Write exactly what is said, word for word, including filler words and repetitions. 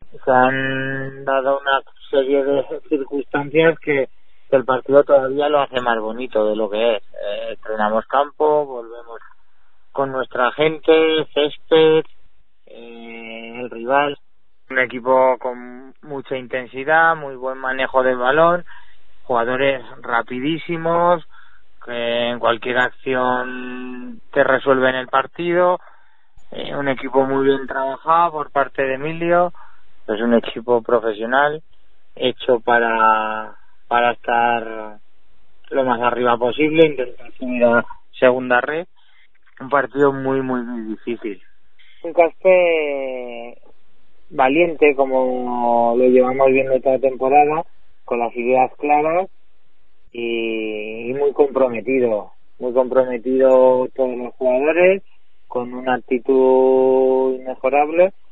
se han dado una serie de circunstancias que el partido todavía lo hace más bonito de lo que es. Eh, entrenamos campo, volvemos con nuestra gente, césped, eh, el rival, un equipo con mucha intensidad, muy buen manejo del balón, jugadores rapidísimos, que en cualquier acción te resuelven el partido, eh, un equipo muy bien trabajado por parte de Emilio, es un equipo profesional hecho para para estar lo más arriba posible, intentar subir a segunda red. Un partido muy muy muy difícil. Un Caspe valiente, como lo llevamos viendo esta temporada, con las ideas claras y, y muy comprometido, muy comprometido todos los jugadores, con una actitud inmejorable